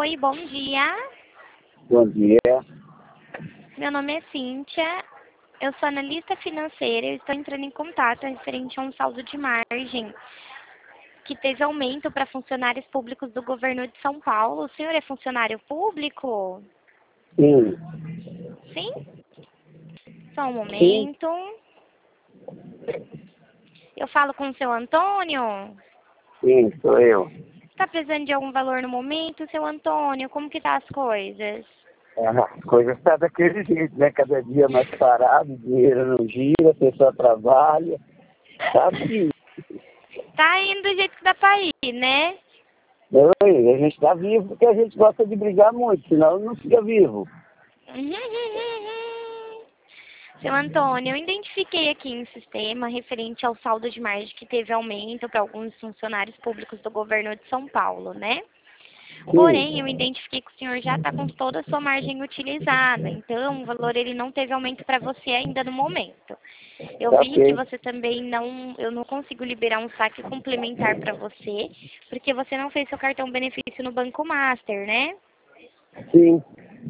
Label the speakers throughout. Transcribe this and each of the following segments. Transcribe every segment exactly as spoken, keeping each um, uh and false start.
Speaker 1: Oi, bom dia.
Speaker 2: Bom dia.
Speaker 1: Meu nome é Cíntia. Eu sou analista financeira e estou entrando em contato referente a um saldo de margem que teve aumento para funcionários públicos do governo de São Paulo. O senhor é funcionário público?
Speaker 2: Sim.
Speaker 1: Sim? Só um
Speaker 2: Sim.
Speaker 1: momento. Eu falo com o seu Antônio?
Speaker 2: Sim, sou eu.
Speaker 1: Está precisando de algum valor no momento, seu Antônio? Como que tá as coisas?
Speaker 2: Ah, As coisas estão daquele jeito, né? Cada dia mais parado, o dinheiro não gira, a pessoa trabalha. Tá assim.
Speaker 1: Tá indo do jeito que dá pra ir, né?
Speaker 2: Oi, a gente está vivo porque a gente gosta de brigar muito, senão não fica vivo.
Speaker 1: Seu Antônio, eu identifiquei aqui em sistema referente ao saldo de margem que teve aumento para alguns funcionários públicos do governo de São Paulo, né? Porém, eu
Speaker 2: Sim,
Speaker 1: identifiquei que o senhor já está com toda a sua margem utilizada, então o valor ele não teve aumento para você ainda no momento. Eu
Speaker 2: tá
Speaker 1: vi que
Speaker 2: ok.
Speaker 1: você também não, eu não consigo liberar um saque complementar para você, porque você não fez seu cartão benefício no Banco Master, né?
Speaker 2: Sim.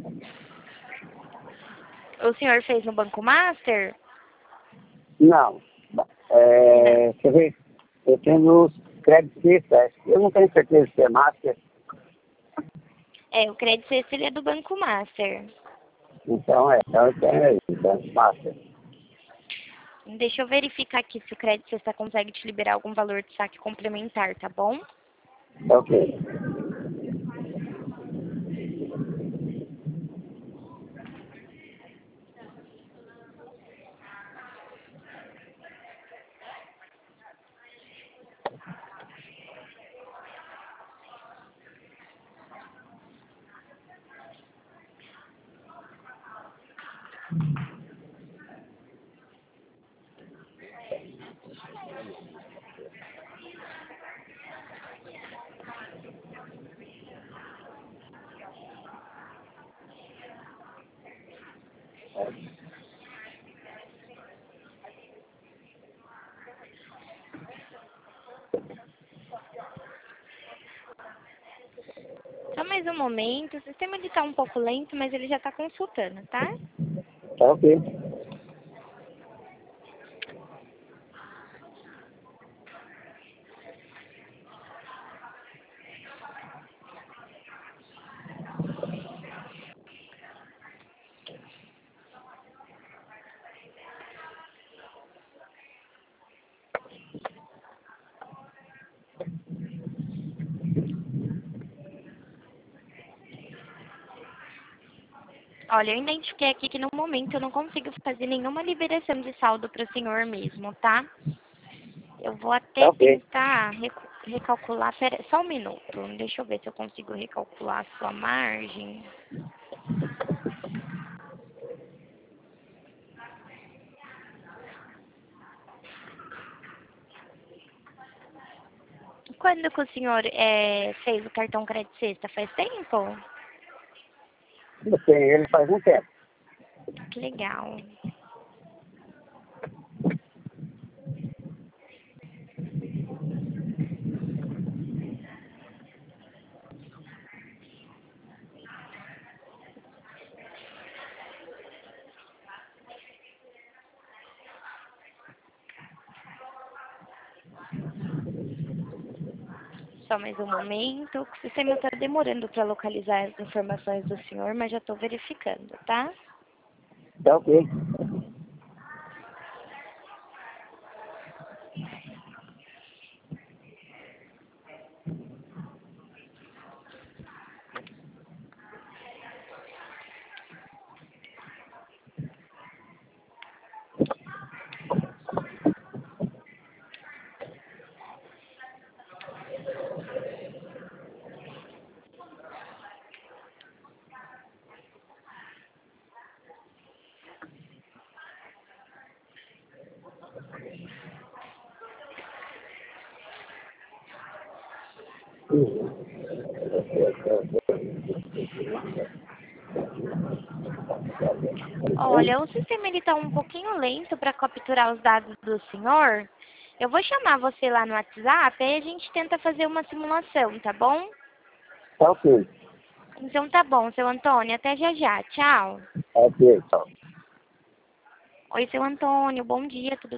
Speaker 1: O senhor fez no Banco Master?
Speaker 2: Não.
Speaker 1: Não.
Speaker 2: É, quer ver? Eu tenho os créditos, eu não tenho certeza se é master,
Speaker 1: É, o crédito esse ele é do Banco Master.
Speaker 2: então é, então eu tenho aí, então, master.
Speaker 1: Deixa eu verificar aqui se o crédito Sexta consegue te liberar algum valor de saque complementar, tá bom?
Speaker 2: Tá ok.
Speaker 1: Só mais um momento. O sistema ele tá um pouco lento, mas ele já tá consultando, tá?
Speaker 2: Tá ok.
Speaker 1: Olha, eu identifiquei aqui que no momento eu não consigo fazer nenhuma liberação de saldo para o senhor mesmo, tá? Eu vou
Speaker 2: Tá
Speaker 1: até
Speaker 2: ok.
Speaker 1: tentar recu- recalcular. Pera, só um minuto. Deixa eu ver se eu consigo recalcular a sua margem. Quando que o senhor é, fez o cartão crédito sexta? Faz tempo?
Speaker 2: Eu tenho ele faz um tempo.
Speaker 1: Que legal. Só mais um momento. O sistema está demorando para localizar as informações do senhor, mas já estou verificando, tá?
Speaker 2: Tá ok.
Speaker 1: Olha, o sistema ele está um pouquinho lento para capturar os dados do senhor. Eu vou chamar você lá no WhatsApp, aí a gente tenta fazer uma simulação, tá bom?
Speaker 2: Tá ok.
Speaker 1: Então tá bom, seu Antônio. Até já já. Tchau.
Speaker 2: Ok, tchau.
Speaker 1: Oi, seu Antônio. Bom dia, tudo